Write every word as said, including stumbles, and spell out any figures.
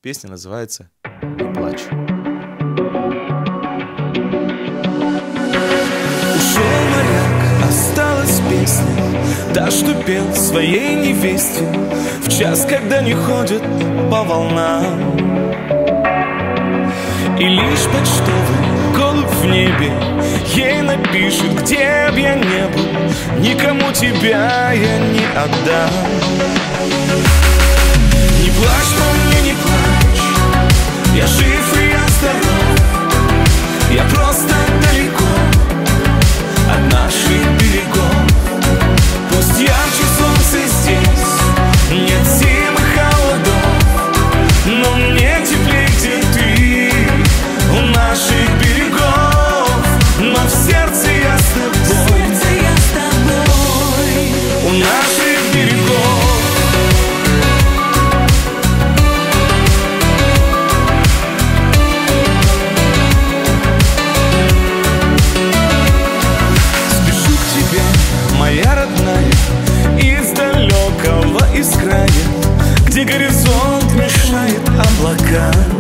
Песня называется «Не плачь». Ушел моряк, осталась песня, та, что пел своей невесте в час, когда не ходят по волнам. И лишь почтовый голубь в небе ей напишет: где б я не был, никому тебя я не отдам. Не плачь по мне, не плачь, я жив и я здоров, я просто далеко от наших берегов. Пусть ярче солнце здесь, нет зим и холодов, но мне теплее, где ты, у наших берегов. Но в сердце я с тобой, у наших берегов. Моя родная, из далекого, из края, где горизонт мешает облака.